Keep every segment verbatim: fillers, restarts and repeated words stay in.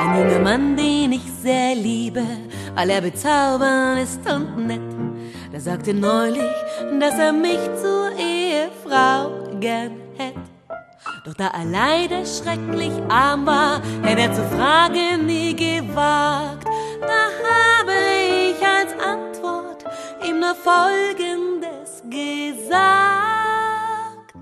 Ein junger Mann, den ich sehr liebe, weil er bezaubernd ist und nett. Der sagte neulich, dass er mich zur Ehefrau gern hätt. Doch da er leider schrecklich arm war, hätte er zu fragen nie gewagt. Da habe ich als Antwort ihm nur Folgendes gesagt: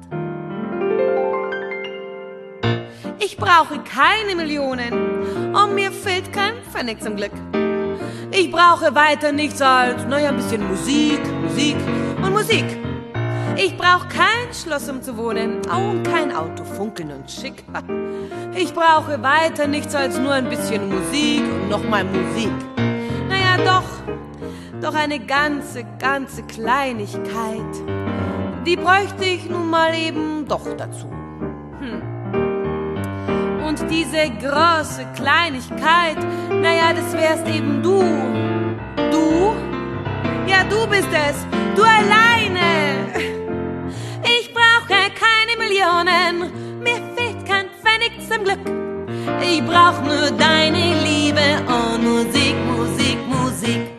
Ich brauche keine Millionen und mir fehlt kein Pfennig zum Glück. Ich brauche weiter nichts als, naja, ein bisschen Musik, Musik und Musik. Ich brauche kein Schloss, um zu wohnen, und kein Auto, funkeln und schick. Ich brauche weiter nichts als nur ein bisschen Musik und nochmal Musik. Naja, doch, doch eine ganze, ganze Kleinigkeit, die bräuchte ich nun mal eben doch dazu. Hm. Und diese große Kleinigkeit, naja, das wärst eben du. Du? Ja, du bist es, du alleine. Ich brauche keine Millionen, mir fehlt kein Pfennig zum Glück. Ich brauch nur deine Liebe und Musik, Musik, Musik.